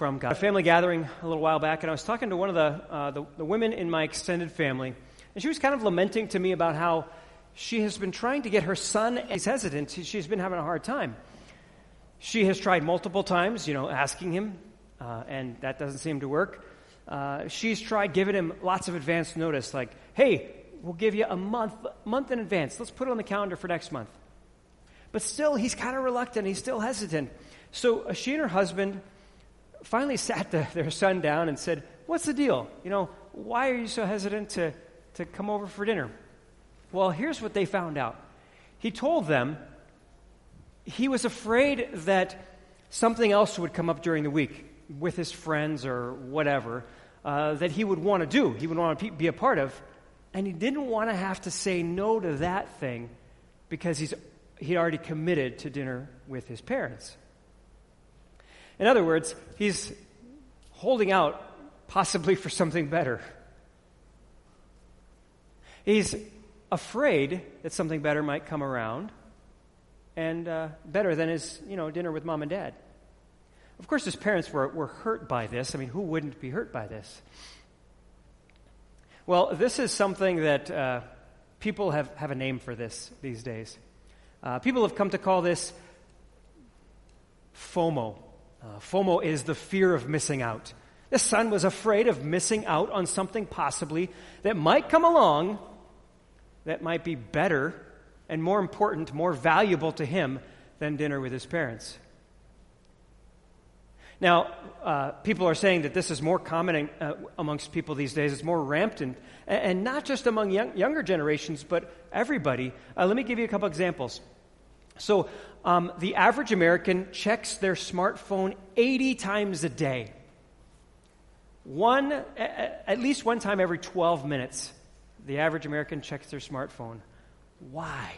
from God. A family gathering a little while back, and I was talking to one of the women in my extended family, and she was kind of lamenting to me about how she has been trying to get her son, and he's hesitant. She's been having a hard time. She has tried multiple times, asking him, and that doesn't seem to work. She's tried giving him lots of advance notice, like, hey, we'll give you a month in advance. Let's put it on the calendar for next month. But still, he's kind of reluctant. He's still hesitant. So she and her husband finally sat their son down and said, what's the deal? Why are you so hesitant to come over for dinner? Well, here's what they found out. He told them he was afraid that something else would come up during the week with his friends or whatever that he would want to do, he would want to be a part of, and he didn't want to have to say no to that thing because he'd already committed to dinner with his parents. In other words, he's holding out possibly for something better. He's afraid that something better might come around, and better than his, dinner with mom and dad. Of course, his parents were hurt by this. I mean, who wouldn't be hurt by this? Well, this is something that people have a name for this these days. People have come to call this FOMO. FOMO is the fear of missing out. This son was afraid of missing out on something possibly that might come along that might be better and more important, more valuable to him than dinner with his parents. Now, people are saying that this is more common amongst people these days. It's more rampant, and not just among younger generations, but everybody. Let me give you a couple examples. So, the average American checks their smartphone 80 times a day. At least one time every 12 minutes, the average American checks their smartphone. Why?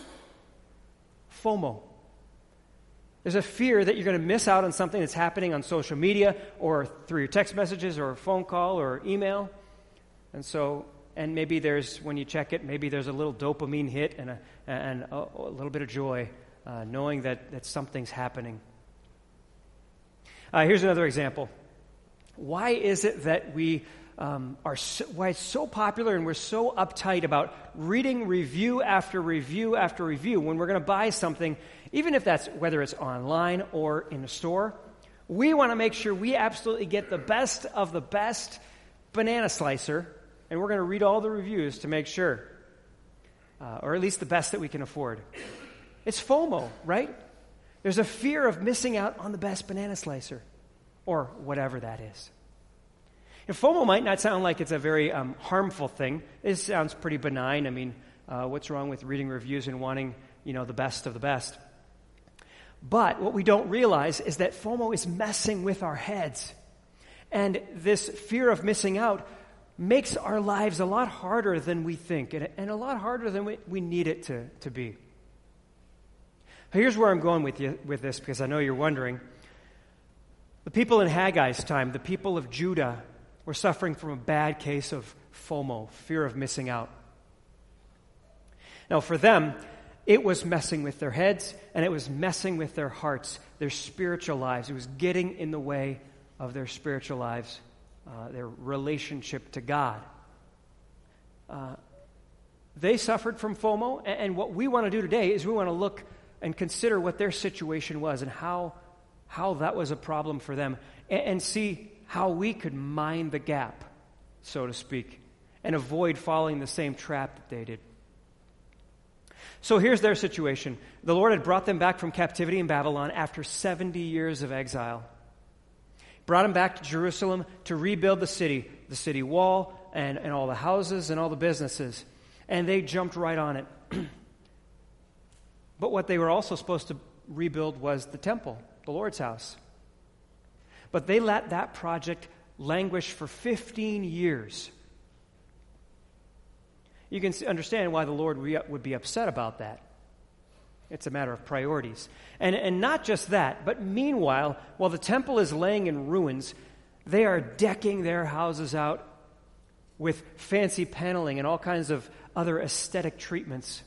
FOMO. There's a fear that you're going to miss out on something that's happening on social media or through your text messages or a phone call or email. And maybe when you check it, maybe there's a little dopamine hit and a little bit of joy knowing that something's happening. Here's another example. Why is it that why it's so popular and we're so uptight about reading review after review after review when we're going to buy something, even if whether it's online or in a store? We want to make sure we absolutely get the best of the best banana slicer, and we're going to read all the reviews to make sure, or at least the best that we can afford. It's FOMO, right? There's a fear of missing out on the best banana slicer, or whatever that is. And FOMO might not sound like it's a very harmful thing. It sounds pretty benign. I mean, what's wrong with reading reviews and wanting, the best of the best? But what we don't realize is that FOMO is messing with our heads. And this fear of missing out makes our lives a lot harder than we think, and a lot harder than we need it to be. Here's where I'm going with this, because I know you're wondering. The people in Haggai's time, the people of Judah, were suffering from a bad case of FOMO, fear of missing out. Now, for them, it was messing with their heads, and it was messing with their hearts, their spiritual lives. It was getting in the way of their spiritual lives, their relationship to God. They suffered from FOMO, and what we want to do today is we want to look and consider what their situation was and how that was a problem for them, and see how we could mind the gap, so to speak, and avoid falling the same trap that they did. So here's their situation. The Lord had brought them back from captivity in Babylon after 70 years of exile. Brought them back to Jerusalem to rebuild the city wall, and all the houses and all the businesses. And they jumped right on it. But what they were also supposed to rebuild was the temple, the Lord's house. But they let that project languish for 15 years. You can understand why the Lord would be upset about that. It's a matter of priorities. And not just that, but meanwhile, while the temple is laying in ruins, they are decking their houses out with fancy paneling and all kinds of other aesthetic treatments.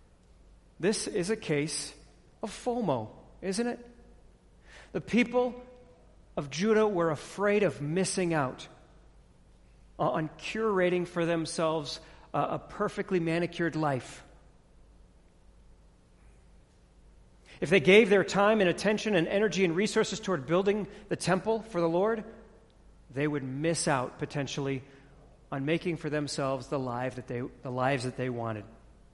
This is a case of FOMO, isn't it? The people of Judah were afraid of missing out on curating for themselves a perfectly manicured life. If they gave their time and attention and energy and resources toward building the temple for the Lord, they would miss out potentially on making for themselves the lives that they wanted.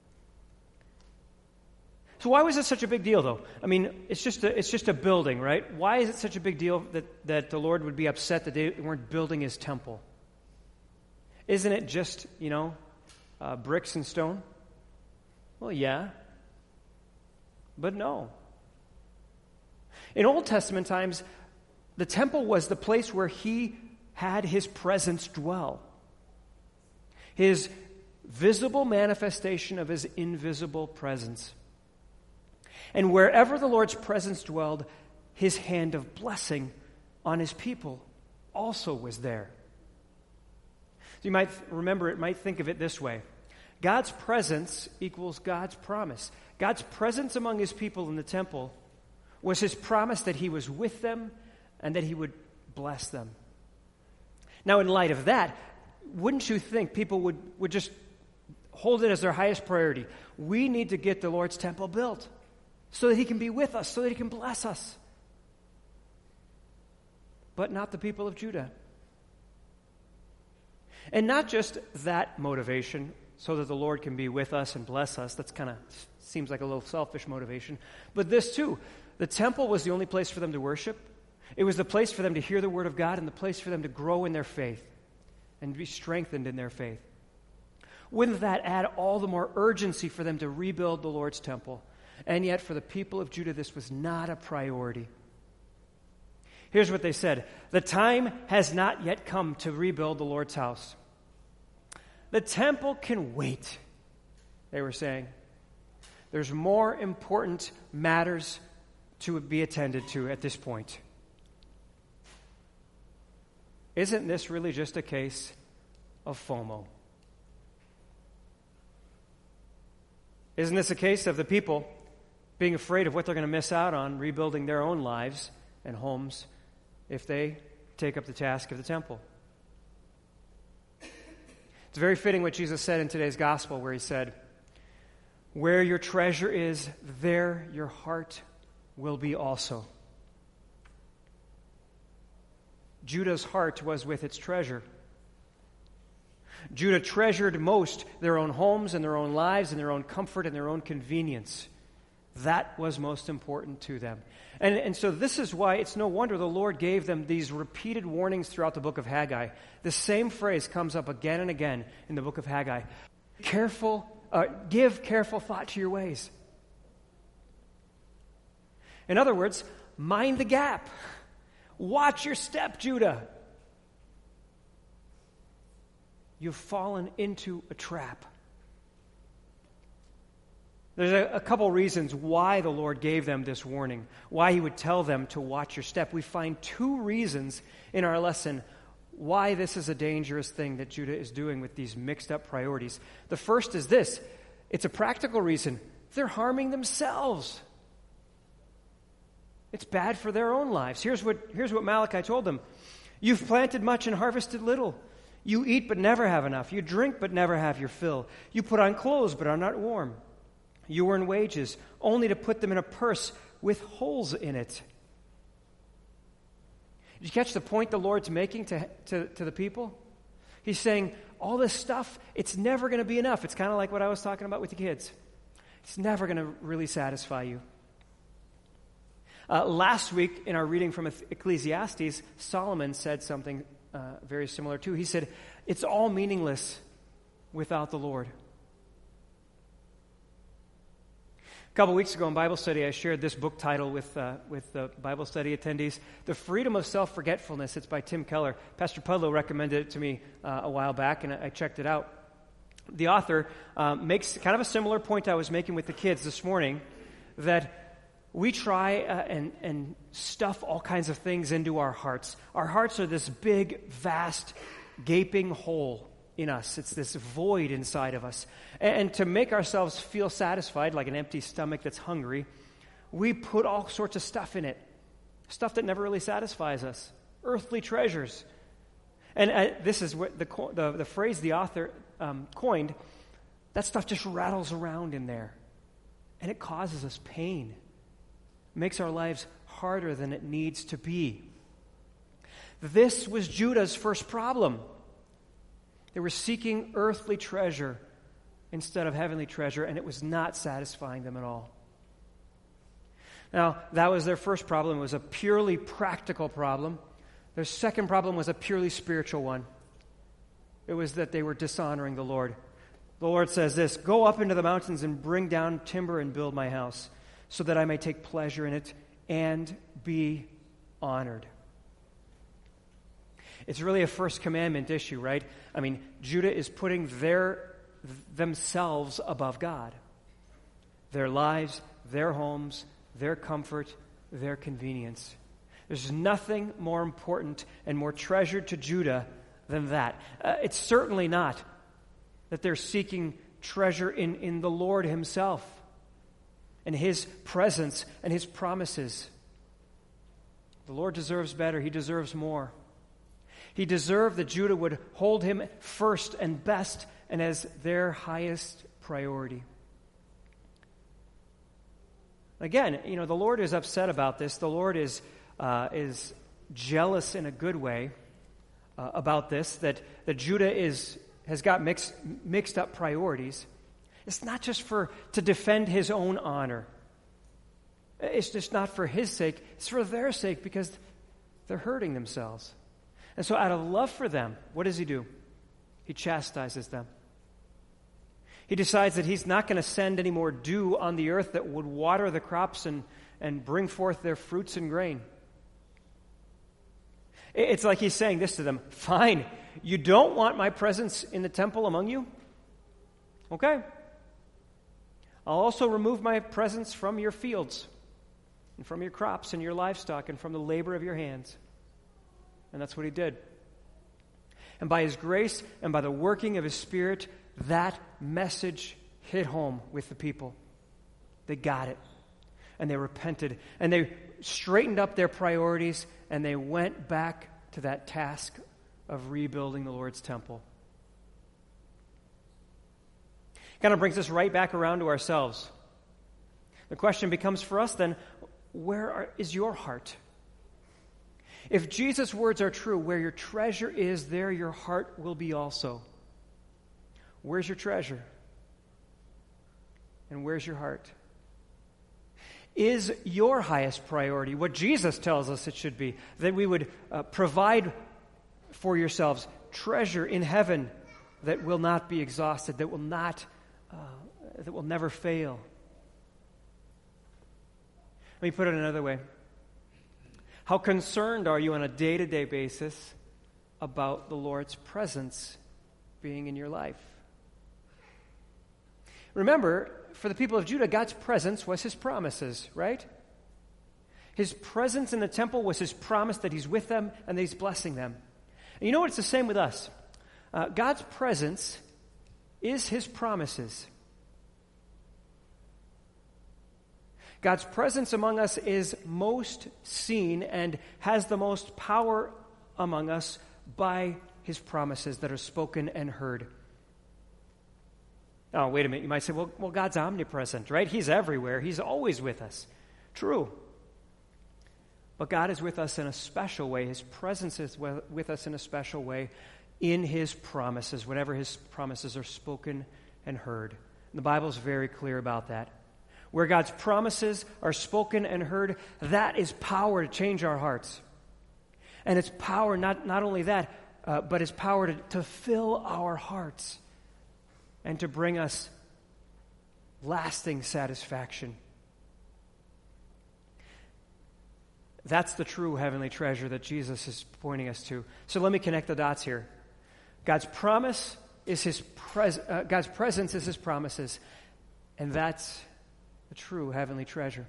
So why was it such a big deal, though? I mean, it's just a building, right? Why is it such a big deal that the Lord would be upset that they weren't building his temple? Isn't it just, bricks and stone? Well, yeah. But no. In Old Testament times, the temple was the place where he had his presence dwell. His visible manifestation of his invisible presence. And wherever the Lord's presence dwelled, his hand of blessing on his people also was there. So you might think of it this way. God's presence equals God's promise. God's presence among his people in the temple was his promise that he was with them and that he would bless them. Now, in light of that, wouldn't you think people would just hold it as their highest priority? We need to get the Lord's temple built so that he can be with us, so that he can bless us. But not the people of Judah. And not just that motivation, so that the Lord can be with us and bless us. That's kind of seems like a little selfish motivation. But this too, the temple was the only place for them to worship. It was the place for them to hear the word of God and the place for them to grow in their faith and be strengthened in their faith. Wouldn't that add all the more urgency for them to rebuild the Lord's temple? And yet for the people of Judah, this was not a priority. Here's what they said. The time has not yet come to rebuild the Lord's house. The temple can wait, they were saying. There's more important matters to be attended to at this point. Isn't this really just a case of FOMO? Isn't this a case of the people being afraid of what they're going to miss out on rebuilding their own lives and homes if they take up the task of the temple? It's very fitting what Jesus said in today's gospel, where he said, "Where your treasure is, there your heart will be also." Judah's heart was with its treasure. Judah treasured most their own homes and their own lives and their own comfort and their own convenience. That was most important to them. And so this is why it's no wonder the Lord gave them these repeated warnings throughout the book of Haggai. The same phrase comes up again and again in the book of Haggai. Give careful thought to your ways. In other words, mind the gap. Watch your step, Judah. You've fallen into a trap. There's a couple reasons why the Lord gave them this warning, why he would tell them to watch your step. We find two reasons in our lesson why this is a dangerous thing that Judah is doing with these mixed up priorities. The first is this. It's a practical reason. They're harming themselves. It's bad for their own lives. Here's what Malachi told them. You've planted much and harvested little. You eat but never have enough. You drink but never have your fill. You put on clothes but are not warm. You earn wages only to put them in a purse with holes in it. Did you catch the point the Lord's making to the people? He's saying, all this stuff, it's never going to be enough. It's kind of like what I was talking about with the kids. It's never going to really satisfy you. Last week, in our reading from Ecclesiastes, Solomon said something very similar too. He said, it's all meaningless without the Lord. A couple weeks ago in Bible study, I shared this book title with the Bible study attendees, The Freedom of Self-Forgetfulness. It's by Tim Keller. Pastor Pudlow recommended it to me a while back, and I checked it out. The author makes kind of a similar point I was making with the kids this morning, that we try and stuff all kinds of things into our hearts. Our hearts are this big, vast, gaping hole in us. It's this void inside of us. And to make ourselves feel satisfied, like an empty stomach that's hungry, we put all sorts of stuff in it. stuff that never really satisfies us, earthly treasures. And this is what the phrase the author coined. That stuff just rattles around in there, and it causes us pain. It makes our lives harder than it needs to be. This was Judah's first problem. They were seeking earthly treasure instead of heavenly treasure, and it was not satisfying them at all. Now, that was their first problem. It was a purely practical problem. Their second problem was a purely spiritual one. It was that they were dishonoring the Lord. The Lord says this, "Go up into the mountains and bring down timber and build my house, so that I may take pleasure in it and be honored." It's really a first commandment issue, right? I mean, Judah is putting themselves above God. Their lives, their homes, their comfort, their convenience. There's nothing more important and more treasured to Judah than that. It's certainly not that they're seeking treasure in the Lord himself and his presence and his promises. The Lord deserves better. He deserves more. He deserved that Judah would hold him first and best and as their highest priority. Again, the Lord is upset about this. The Lord is jealous in a good way about this, that Judah has got mixed up priorities. It's not just to defend his own honor. It's just not for his sake. It's for their sake, because they're hurting themselves. And so out of love for them, what does he do? He chastises them. He decides that he's not going to send any more dew on the earth that would water the crops and bring forth their fruits and grain. It's like he's saying this to them: fine, you don't want my presence in the temple among you? Okay. I'll also remove my presence from your fields and from your crops and your livestock and from the labor of your hands. And that's what he did. And by his grace and by the working of his Spirit, that message hit home with the people. They got it. And they repented. And they straightened up their priorities, and they went back to that task of rebuilding the Lord's temple. Kind of brings us right back around to ourselves. The question becomes for us then, where is your heart? If Jesus' words are true, where your treasure is, there your heart will be also. Where's your treasure? And where's your heart? Is your highest priority what Jesus tells us it should be? That we would provide for yourselves treasure in heaven that will not be exhausted, that will never fail. Let me put it another way. How concerned are you on a day-to-day basis about the Lord's presence being in your life? Remember, for the people of Judah, God's presence was his promises, right? His presence in the temple was his promise that he's with them and that he's blessing them. And you know what? It's the same with us. God's presence is his promises. God's presence among us is most seen and has the most power among us by his promises that are spoken and heard. Oh, wait a minute. You might say, well, God's omnipresent, right? He's everywhere. He's always with us. True. But God is with us in a special way. His presence is with us in a special way in his promises, whenever his promises are spoken and heard. And the Bible is very clear about that. Where God's promises are spoken and heard, that is power to change our hearts. And it's power, not only that, but it's power to fill our hearts and to bring us lasting satisfaction. That's the true heavenly treasure that Jesus is pointing us to. So let me connect the dots here. God's promise is God's presence is his promises, and that's the true heavenly treasure.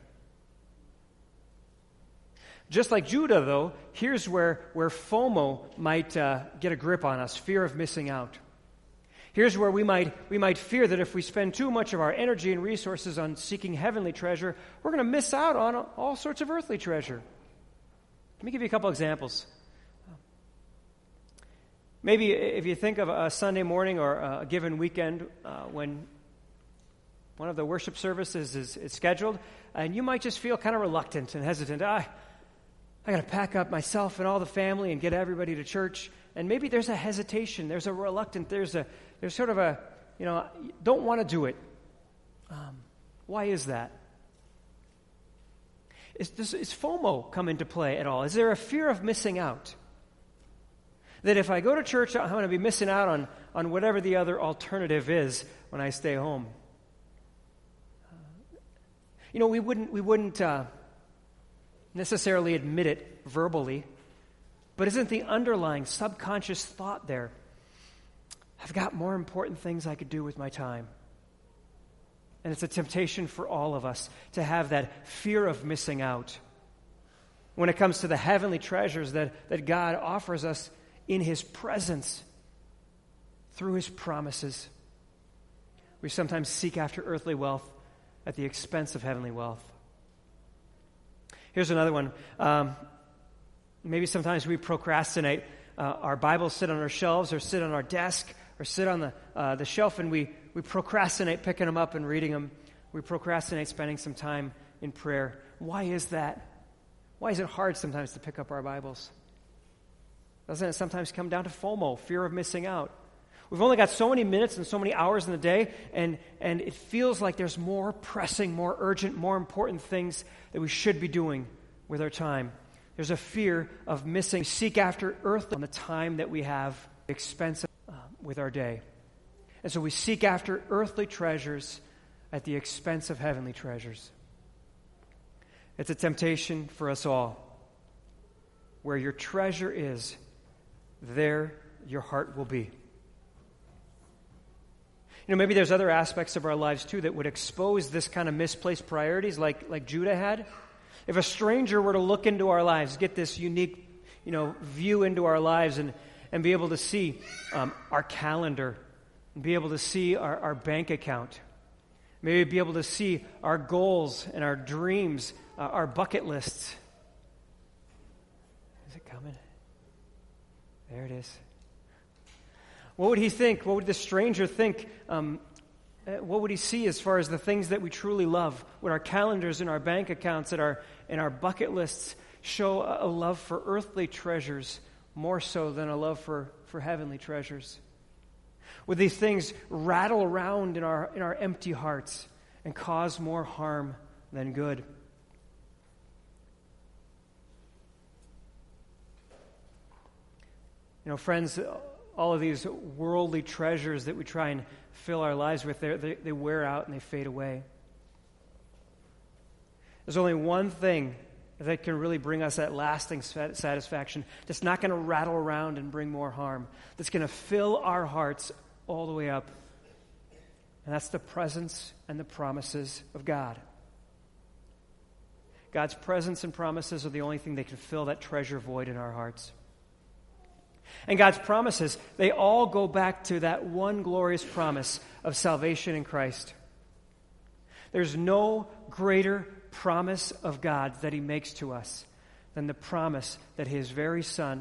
Just like Judah, though, here's where FOMO might get a grip on us, fear of missing out. Here's where we might fear that if we spend too much of our energy and resources on seeking heavenly treasure, we're going to miss out on all sorts of earthly treasure. Let me give you a couple examples. Maybe if you think of a Sunday morning or a given weekend when one of the worship services is scheduled, and you might just feel kind of reluctant and hesitant. I got to pack up myself and all the family and get everybody to church. And maybe there's a hesitation, there's a reluctance, there's sort of a, don't want to do it. Why is that? Is FOMO come into play at all? Is there a fear of missing out? That if I go to church, I'm going to be missing out on whatever the other alternative is when I stay home. We wouldn't necessarily admit it verbally, but isn't the underlying subconscious thought there, I've got more important things I could do with my time. And it's a temptation for all of us to have that fear of missing out when it comes to the heavenly treasures that God offers us in His presence through His promises. We sometimes seek after earthly wealth at the expense of heavenly wealth. Here's another one. Maybe sometimes we procrastinate. Our Bibles sit on our shelves or sit on our desk or sit on the shelf, and we procrastinate picking them up and reading them. We procrastinate spending some time in prayer. Why is that? Why is it hard sometimes to pick up our Bibles? Doesn't it sometimes come down to FOMO, fear of missing out? We've only got so many minutes and so many hours in the day, and it feels like there's more pressing, more urgent, more important things that we should be doing with our time. There's a fear of missing. We seek after earth on the time that we have expensive with our day. And so we seek after earthly treasures at the expense of heavenly treasures. It's a temptation for us all. Where your treasure is, there your heart will be. Maybe there's other aspects of our lives too that would expose this kind of misplaced priorities like Judah had. If a stranger were to look into our lives, get this unique, view into our lives and be able to see our calendar, and be able to see our bank account, maybe be able to see our goals and our dreams, our bucket lists. Is it coming? There it is. What would he think? What would the stranger think? What would he see as far as the things that we truly love? Would our calendars and our bank accounts and our bucket lists show a love for earthly treasures more so than a love for heavenly treasures? Would these things rattle around in our empty hearts and cause more harm than good? Friends, all of these worldly treasures that we try and fill our lives with, they wear out and they fade away. There's only one thing that can really bring us that lasting satisfaction, that's not going to rattle around and bring more harm, that's going to fill our hearts all the way up. And that's the presence and the promises of God. God's presence and promises are the only thing that can fill that treasure void in our hearts. And God's promises, they all go back to that one glorious promise of salvation in Christ. There's no greater promise of God that He makes to us than the promise that His very Son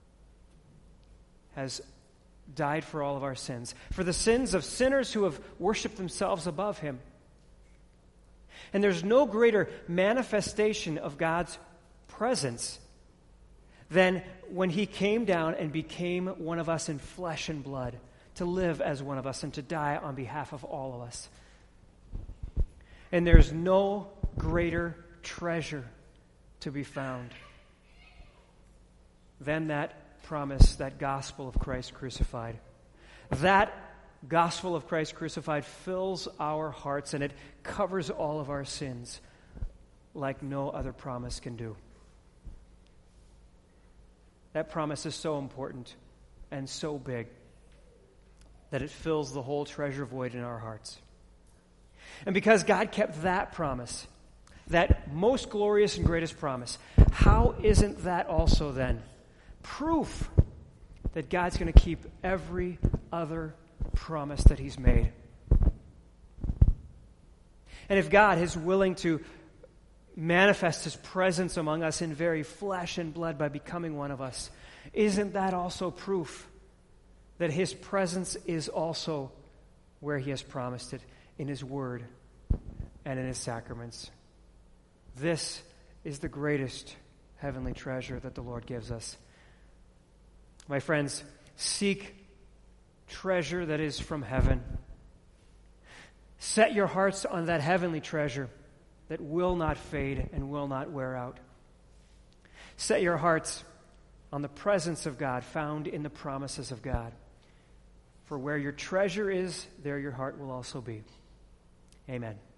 has died for all of our sins, for the sins of sinners who have worshiped themselves above Him. And there's no greater manifestation of God's presence than when He came down and became one of us in flesh and blood, to live as one of us and to die on behalf of all of us. And there's no greater treasure to be found than that promise, that gospel of Christ crucified. That gospel of Christ crucified fills our hearts and it covers all of our sins like no other promise can do. That promise is so important and so big that it fills the whole treasure void in our hearts. And because God kept that promise, that most glorious and greatest promise, how isn't that also then proof that God's going to keep every other promise that He's made? And if God is willing to manifest his presence among us in very flesh and blood by becoming one of us, isn't that also proof that his presence is also where he has promised it, in his word and in his sacraments? This is the greatest heavenly treasure that the Lord gives us. My friends, seek treasure that is from heaven. Set your hearts on that heavenly treasure that will not fade and will not wear out. Set your hearts on the presence of God found in the promises of God. For where your treasure is, there your heart will also be. Amen.